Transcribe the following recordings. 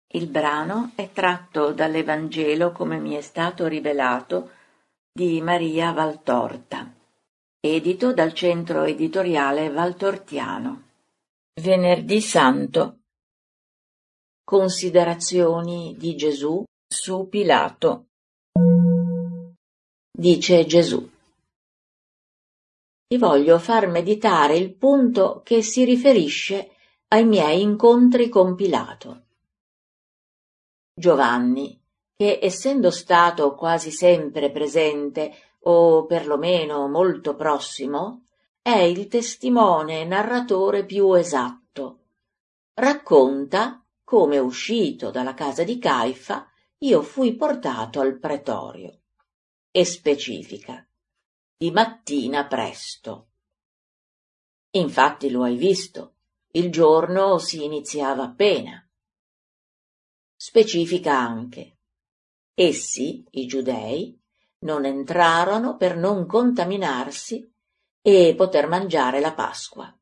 Il brano è tratto dall'Evangelo come mi è stato rivelato di Maria Valtorta, edito dal Centro Editoriale Valtortiano. Venerdì Santo. Considerazioni di Gesù su Pilato. Dice Gesù: ti voglio far meditare il punto che si riferisce ai miei incontri con Pilato. Giovanni, che essendo stato quasi sempre presente, o perlomeno molto prossimo, è il testimone narratore più esatto. Racconta come, uscito dalla casa di Caifa, io fui portato al pretorio, e specifica: di mattina presto. Infatti lo hai visto, il giorno si iniziava appena. Specifica anche: essi, i giudei, non entrarono per non contaminarsi e poter mangiare la Pasqua.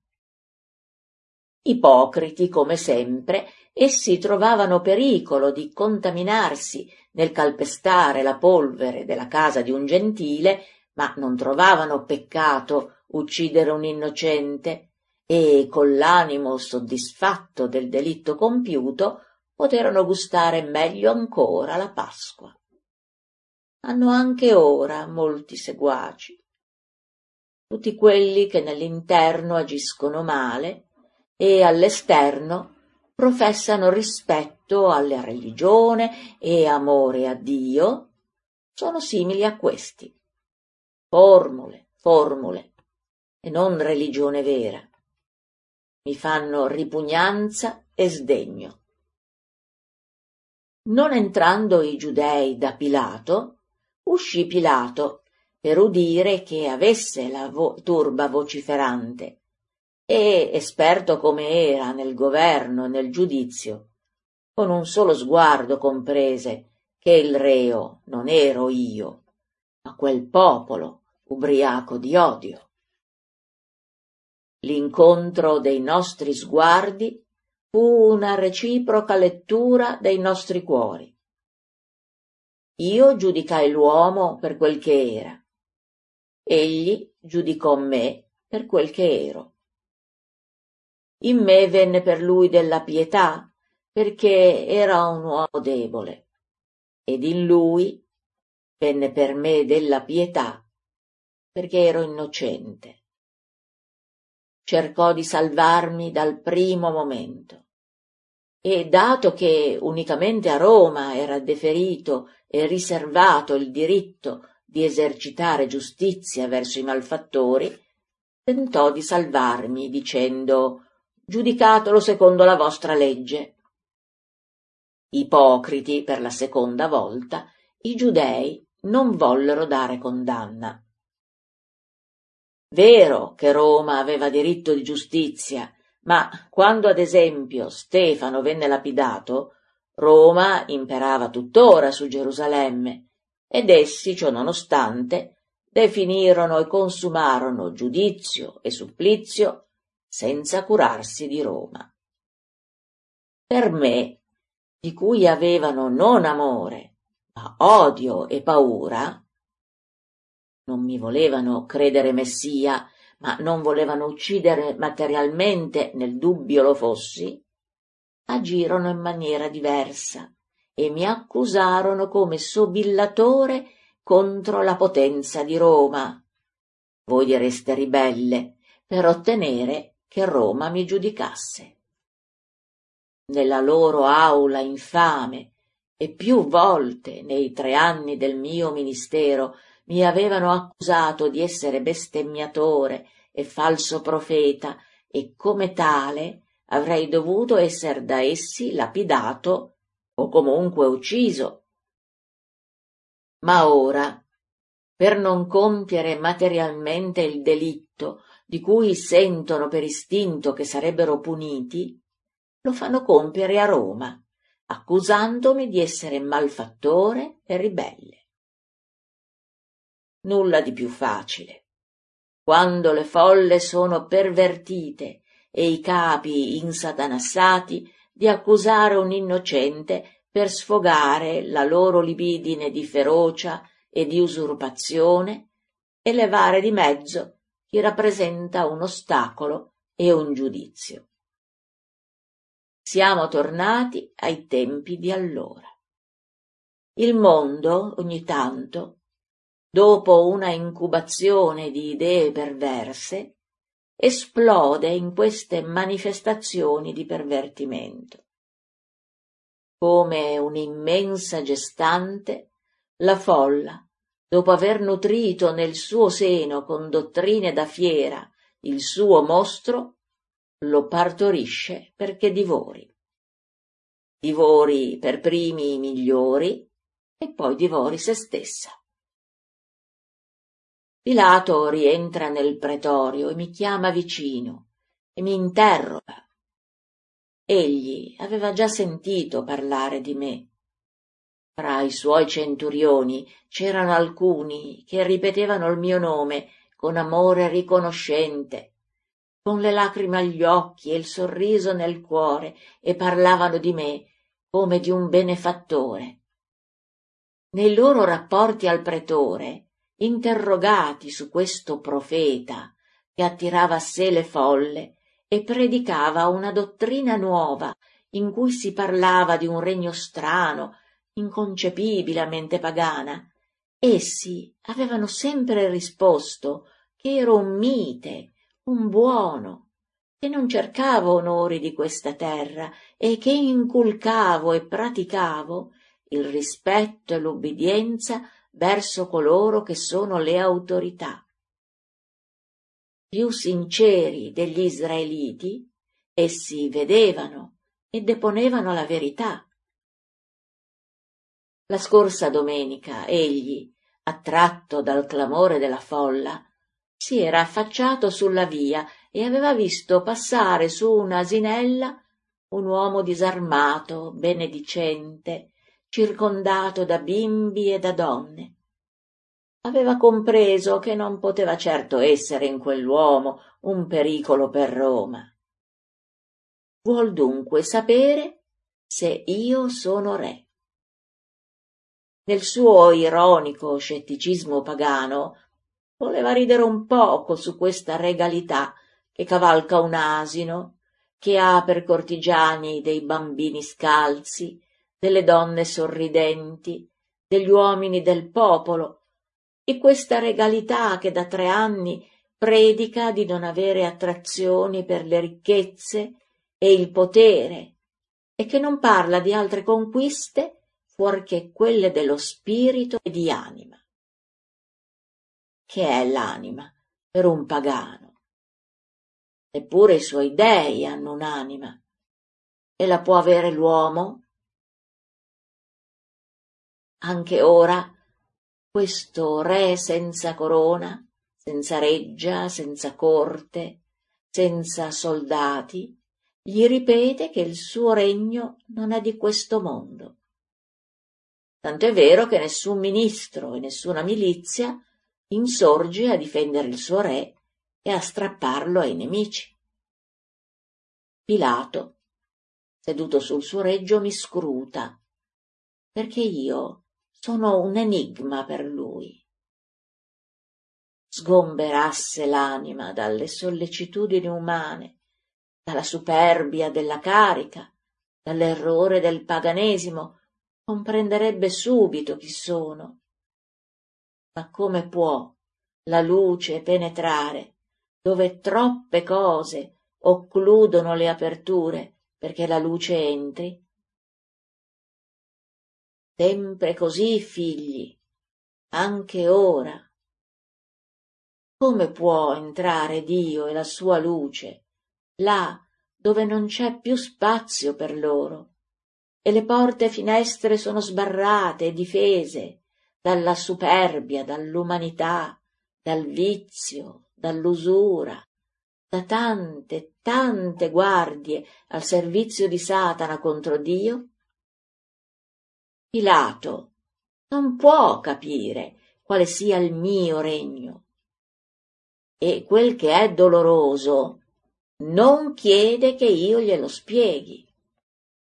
Ipocriti come sempre, essi trovavano pericolo di contaminarsi nel calpestare la polvere della casa di un gentile, ma non trovavano peccato uccidere un innocente, e con l'animo soddisfatto del delitto compiuto poterono gustare meglio ancora la Pasqua. Hanno anche ora molti seguaci, tutti quelli che nell'interno agiscono male e all'esterno professano rispetto alla religione e amore a Dio, sono simili a questi. Formule, e non religione vera. Mi fanno ripugnanza e sdegno. Non entrando i giudei da Pilato, uscì Pilato per udire che avesse la turba vociferante, e, esperto come era nel governo e nel giudizio, con un solo sguardo comprese che il reo non ero io, ma quel popolo ubriaco di odio. L'incontro dei nostri sguardi fu una reciproca lettura dei nostri cuori. Io giudicai l'uomo per quel che era. Egli giudicò me per quel che ero. In me venne per lui della pietà, perché era un uomo debole, ed in lui venne per me della pietà, perché ero innocente. Cercò di salvarmi dal primo momento. E dato che unicamente a Roma era deferito e riservato il diritto di esercitare giustizia verso i malfattori, tentò di salvarmi dicendo: giudicatelo secondo la vostra legge. Ipocriti per la seconda volta, i giudei non vollero dare condanna. Vero che Roma aveva diritto di giustizia, ma quando ad esempio Stefano venne lapidato, Roma imperava tuttora su Gerusalemme, ed essi, ciò nonostante, definirono e consumarono giudizio e supplizio senza curarsi di Roma. Per me, di cui avevano non amore, ma odio e paura, non mi volevano credere Messia, ma non volevano uccidere materialmente nel dubbio lo fossi, agirono in maniera diversa e mi accusarono come sobillatore contro la potenza di Roma. Voi direste ribelle, per ottenere che Roma mi giudicasse. Nella loro aula infame, e più volte nei 3 anni del mio ministero, mi avevano accusato di essere bestemmiatore e falso profeta, e come tale avrei dovuto esser da essi lapidato o comunque ucciso. Ma ora, per non compiere materialmente il delitto di cui sentono per istinto che sarebbero puniti, lo fanno compiere a Roma, accusandomi di essere malfattore e ribelle. Nulla di più facile. Quando le folle sono pervertite e i capi insatanassati, di accusare un innocente per sfogare la loro libidine di ferocia e di usurpazione e levare di mezzo chi rappresenta un ostacolo e un giudizio. Siamo tornati ai tempi di allora. Il mondo, ogni tanto, dopo una incubazione di idee perverse, esplode in queste manifestazioni di pervertimento. Come un'immensa gestante, la folla, dopo aver nutrito nel suo seno con dottrine da fiera il suo mostro, lo partorisce perché divori. Divori per primi i migliori e poi divori se stessa. Pilato rientra nel pretorio e mi chiama vicino e mi interroga. Egli aveva già sentito parlare di me. Fra i suoi centurioni c'erano alcuni che ripetevano il mio nome con amore riconoscente, con le lacrime agli occhi e il sorriso nel cuore, e parlavano di me come di un benefattore. Nei loro rapporti al pretore, interrogati su questo profeta che attirava a sé le folle e predicava una dottrina nuova in cui si parlava di un regno strano, inconcepibile a mente pagana, essi avevano sempre risposto che ero un mite, un buono, che non cercavo onori di questa terra e che inculcavo e praticavo il rispetto e l'ubbidienza verso coloro che sono le autorità. Più sinceri degli israeliti, essi vedevano e deponevano la verità. La scorsa domenica egli, attratto dal clamore della folla, si era affacciato sulla via e aveva visto passare su un'asinella un uomo disarmato, benedicente, circondato da bimbi e da donne. Aveva compreso che non poteva certo essere in quell'uomo un pericolo per Roma. Vuol dunque sapere se io sono re. Nel suo ironico scetticismo pagano voleva ridere un poco su questa regalità che cavalca un asino, che ha per cortigiani dei bambini scalzi, delle donne sorridenti, degli uomini del popolo, e questa regalità che da 3 anni predica di non avere attrazioni per le ricchezze e il potere, e che non parla di altre conquiste fuorché quelle dello spirito e di anima. Che è l'anima per un pagano? Eppure i suoi dei hanno un'anima, e la può avere l'uomo? Anche ora questo re senza corona, senza reggia, senza corte, senza soldati, gli ripete che il suo regno non è di questo mondo. Tant'è vero che nessun ministro e nessuna milizia insorge a difendere il suo re e a strapparlo ai nemici. Pilato, seduto sul suo reggio, mi scruta, perché io sono un enigma per lui. Sgomberasse l'anima dalle sollecitudini umane, dalla superbia della carica, dall'errore del paganesimo, comprenderebbe subito chi sono. Ma come può la luce penetrare dove troppe cose occludono le aperture perché la luce entri? Sempre così, figli, anche ora. Come può entrare Dio e la sua luce là dove non c'è più spazio per loro, e le porte e finestre sono sbarrate e difese dalla superbia, dall'umanità, dal vizio, dall'usura, da tante, tante guardie al servizio di Satana contro Dio? Pilato non può capire quale sia il mio regno, e quel che è doloroso non chiede che io glielo spieghi.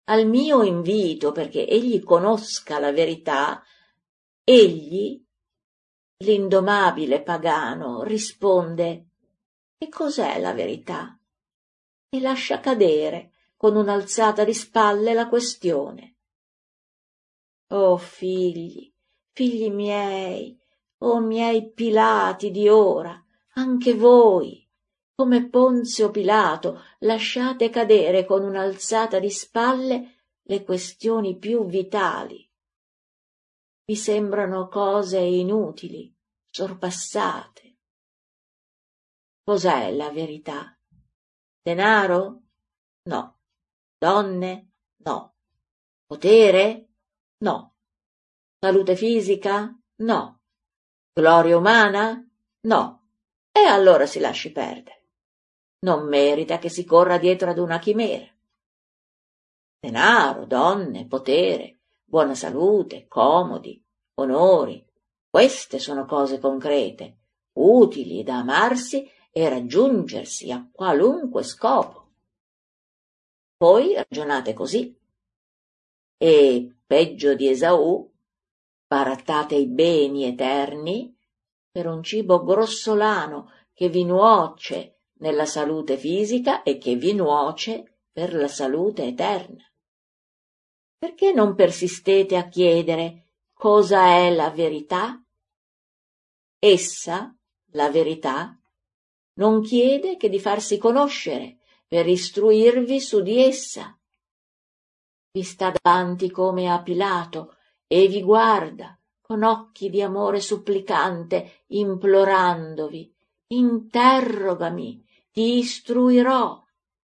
al mio invito perché egli conosca la verità, egli, l'indomabile pagano, risponde: «Che cos'è la verità?» e lascia cadere con un'alzata di spalle la questione. Oh figli, figli miei, oh miei Pilati di ora, anche voi, come Ponzio Pilato, lasciate cadere con un'alzata di spalle le questioni più vitali. Vi sembrano cose inutili, sorpassate. Cos'è la verità? Denaro? No. Donne? No. Potere? No. Salute fisica? No. Gloria umana? No. E allora si lasci perdere. Non merita che si corra dietro ad una chimera. Denaro, donne, potere, buona salute, comodi, onori, queste sono cose concrete, utili da amarsi e raggiungersi a qualunque scopo. Poi ragionate così. E, peggio di Esaù, barattate i beni eterni per un cibo grossolano che vi nuoce nella salute fisica e che vi nuoce per la salute eterna. Perché non persistete a chiedere cosa è la verità? Essa, la verità, non chiede che di farsi conoscere per istruirvi su di essa. Vi sta davanti come a Pilato e vi guarda con occhi di amore supplicante, implorandovi: interrogami, ti istruirò.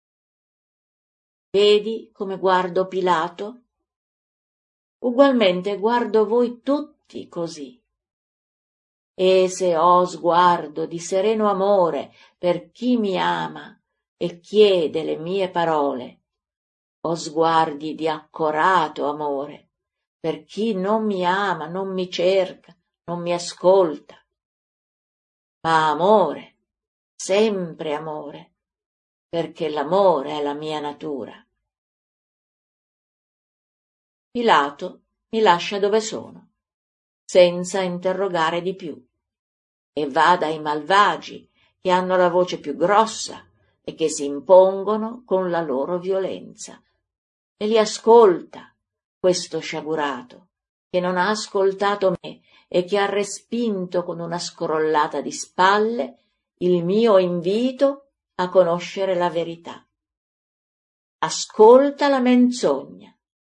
Vedi come guardo Pilato? Ugualmente guardo voi tutti così. E se ho sguardo di sereno amore per chi mi ama e chiede le mie parole, ho sguardi di accorato amore per chi non mi ama, non mi cerca, non mi ascolta. Ma amore, sempre amore, perché l'amore è la mia natura. Pilato mi lascia dove sono, senza interrogare di più, e va dai malvagi che hanno la voce più grossa e che si impongono con la loro violenza, e li ascolta, questo sciagurato, che non ha ascoltato me e che ha respinto con una scrollata di spalle il mio invito a conoscere la verità. Ascolta la menzogna.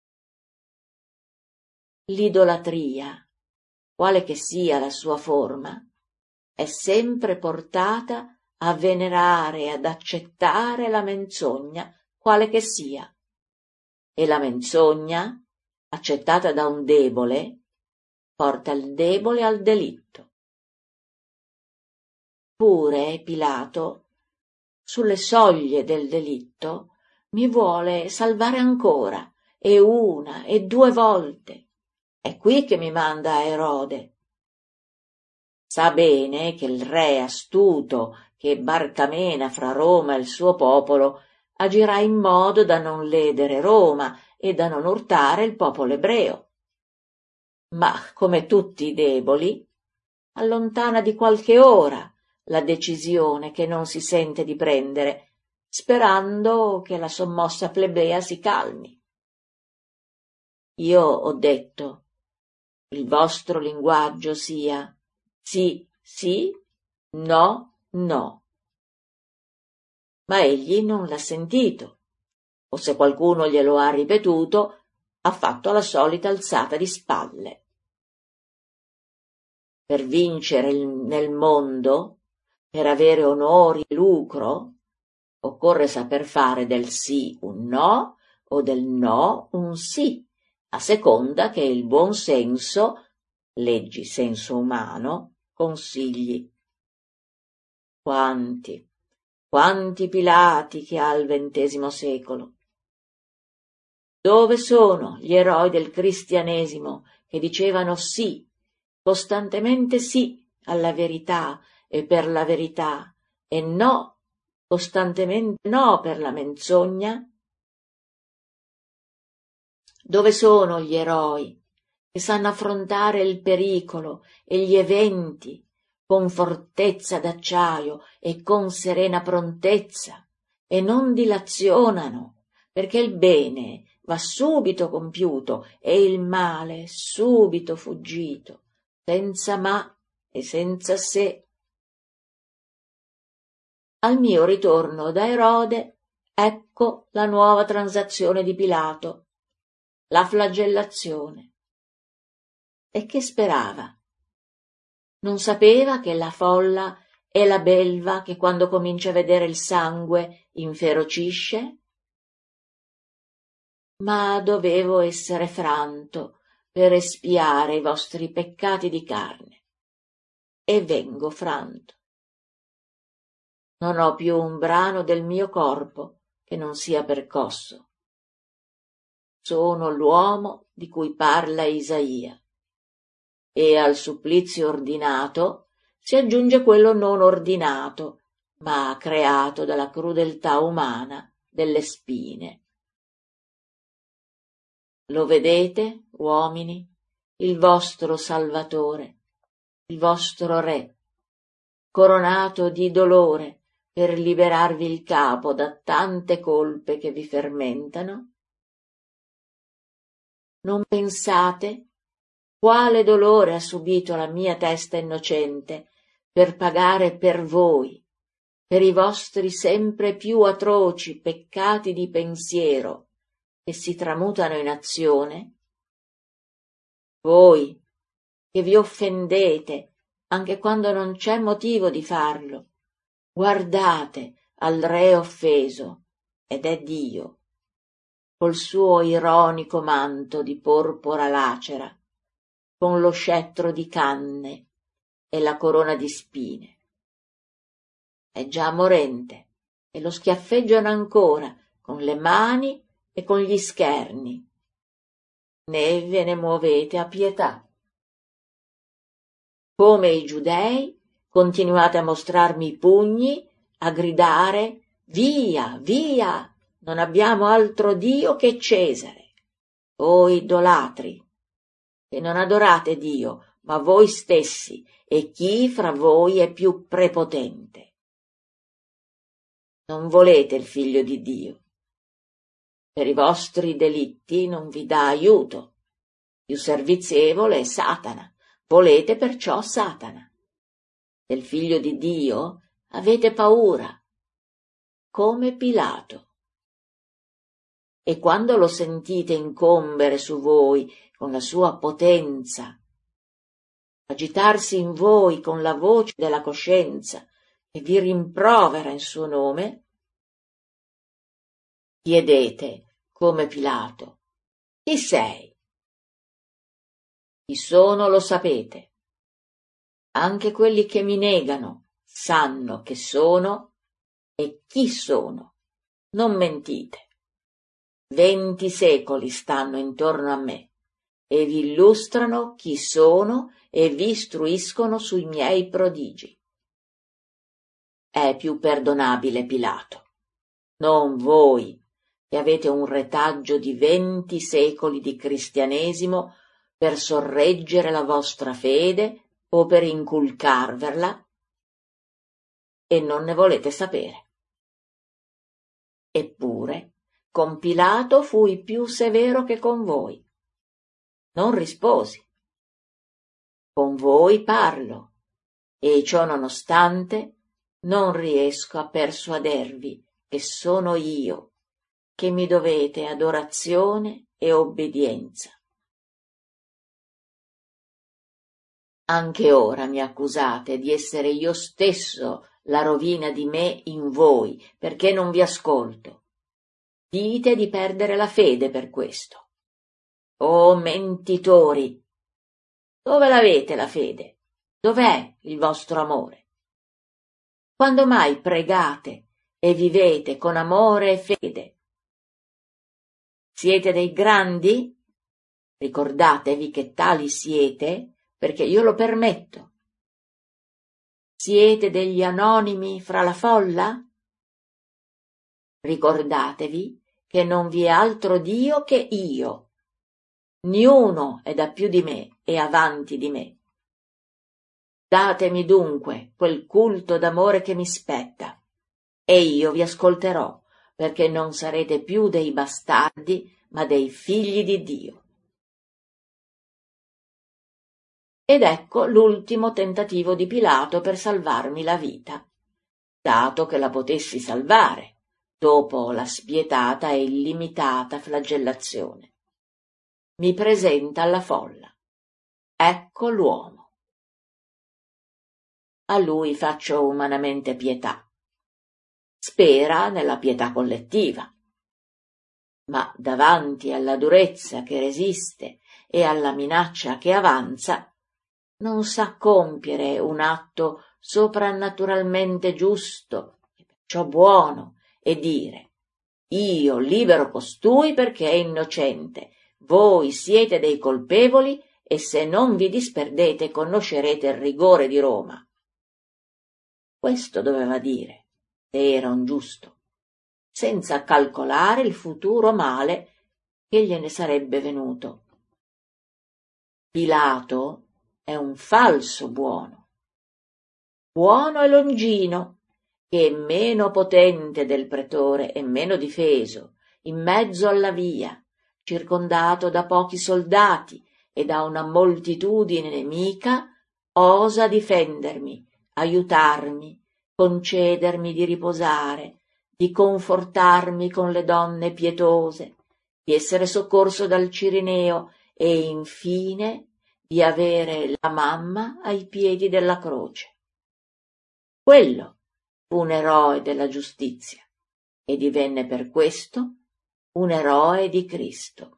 L'idolatria, quale che sia la sua forma, è sempre portata a venerare e ad accettare la menzogna, quale che sia. E la menzogna, accettata da un debole, porta il debole al delitto. Pure Pilato, sulle soglie del delitto, mi vuole salvare ancora, e una e due volte. È qui che mi manda Erode. Sa bene che il re astuto che barcamena fra Roma e il suo popolo agirà in modo da non ledere Roma e da non urtare il popolo ebreo. Ma, come tutti i deboli, allontana di qualche ora la decisione che non si sente di prendere, sperando che la sommossa plebea si calmi. Io ho detto: il vostro linguaggio sia sì, sì, no, no. Ma egli non l'ha sentito, o se qualcuno glielo ha ripetuto, ha fatto la solita alzata di spalle. Per vincere nel mondo, per avere onori e lucro, occorre saper fare del sì un no o del no un sì, a seconda che il buon senso, leggi senso umano, consigli. Quanti Pilati che ha il XX secolo! Dove sono gli eroi del cristianesimo che dicevano sì, costantemente sì alla verità e per la verità, e no, costantemente no per la menzogna? Dove sono gli eroi che sanno affrontare il pericolo e gli eventi con fortezza d'acciaio e con serena prontezza e non dilazionano, perché il bene va subito compiuto e il male subito fuggito, senza ma e senza se. Al mio ritorno da Erode, ecco la nuova transazione di Pilato, la flagellazione. E che sperava? Non sapeva che la folla è la belva che quando comincia a vedere il sangue inferocisce? Ma dovevo essere franto per espiare i vostri peccati di carne. E vengo franto. Non ho più un brano del mio corpo che non sia percosso. Sono l'uomo di cui parla Isaia. E al supplizio ordinato si aggiunge quello non ordinato, ma creato dalla crudeltà umana delle spine. Lo vedete, uomini, il vostro Salvatore, il vostro Re, coronato di dolore per liberarvi il capo da tante colpe che vi fermentano? Non pensate quale dolore ha subito la mia testa innocente per pagare per voi, per i vostri sempre più atroci peccati di pensiero che si tramutano in azione? Voi, che vi offendete anche quando non c'è motivo di farlo, guardate al Re offeso, ed è Dio, col suo ironico manto di porpora lacera, con lo scettro di canne e la corona di spine. È già morente e lo schiaffeggiano ancora con le mani e con gli scherni. Né ve ne muovete a pietà. Come i giudei, continuate a mostrarmi i pugni, a gridare «Via, via! Non abbiamo altro Dio che Cesare!» O idolatri, che non adorate Dio, ma voi stessi, e chi fra voi è più prepotente. Non volete il Figlio di Dio. Per i vostri delitti non vi dà aiuto. Più servizievole è Satana. Volete perciò Satana. Del Figlio di Dio avete paura, come Pilato. E quando lo sentite incombere su voi con la sua potenza, agitarsi in voi con la voce della coscienza e vi rimprovera in suo nome, chiedete, come Pilato, chi sei? Chi sono lo sapete. Anche quelli che mi negano sanno che sono e chi sono. Non mentite. 20 secoli stanno intorno a me e vi illustrano chi sono e vi istruiscono sui miei prodigi. È più perdonabile Pilato, non voi, che avete un retaggio di 20 secoli di cristianesimo per sorreggere la vostra fede o per inculcarverla, e non ne volete sapere. Eppure, con Pilato fui più severo che con voi. Non risposi. Con voi parlo, e ciò nonostante non riesco a persuadervi che sono io, che mi dovete adorazione e obbedienza. Anche ora mi accusate di essere io stesso la rovina di me in voi, perché non vi ascolto. Dite di perdere la fede per questo. Oh mentitori! Dove l'avete la fede? Dov'è il vostro amore? Quando mai pregate e vivete con amore e fede? Siete dei grandi? Ricordatevi che tali siete, perché io lo permetto. Siete degli anonimi fra la folla? Ricordatevi che non vi è altro Dio che io, niuno è da più di me e avanti di me. Datemi dunque quel culto d'amore che mi spetta, e io vi ascolterò, perché non sarete più dei bastardi, ma dei figli di Dio. Ed ecco l'ultimo tentativo di Pilato per salvarmi la vita, dato che la potessi salvare, dopo la spietata e illimitata flagellazione. Mi presenta alla folla. Ecco l'uomo. A lui faccio umanamente pietà. Spera nella pietà collettiva. Ma davanti alla durezza che resiste e alla minaccia che avanza, non sa compiere un atto soprannaturalmente giusto e perciò buono e dire: io libero costui perché è innocente, voi siete dei colpevoli e se non vi disperdete conoscerete il rigore di Roma. Questo doveva dire, se era un giusto, senza calcolare il futuro male che gliene sarebbe venuto. Pilato è un falso buono e longino, che è meno potente del pretore e meno difeso, in mezzo alla via, circondato da pochi soldati e da una moltitudine nemica, osa difendermi, aiutarmi, concedermi di riposare, di confortarmi con le donne pietose, di essere soccorso dal Cirineo e infine di avere la mamma ai piedi della croce. Quello fu un eroe della giustizia e divenne per questo un eroe di Cristo.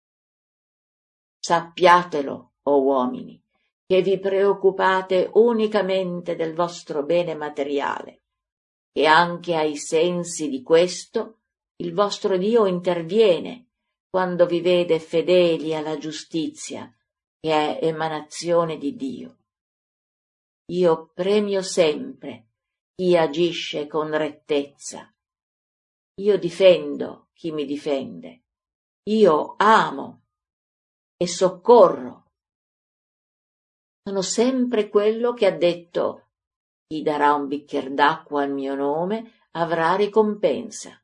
Sappiatelo, o uomini, che vi preoccupate unicamente del vostro bene materiale, e anche ai sensi di questo il vostro Dio interviene quando vi vede fedeli alla giustizia, che è emanazione di Dio. Io premio sempre chi agisce con rettezza. Io difendo chi mi difende. Io amo e soccorro. Sono sempre quello che ha detto: chi darà un bicchier d'acqua al mio nome avrà ricompensa.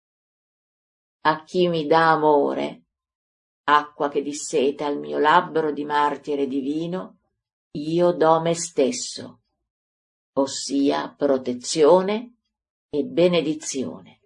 A chi mi dà amore, acqua che disseta il mio labbro di martire divino, io do me stesso, ossia protezione e benedizione.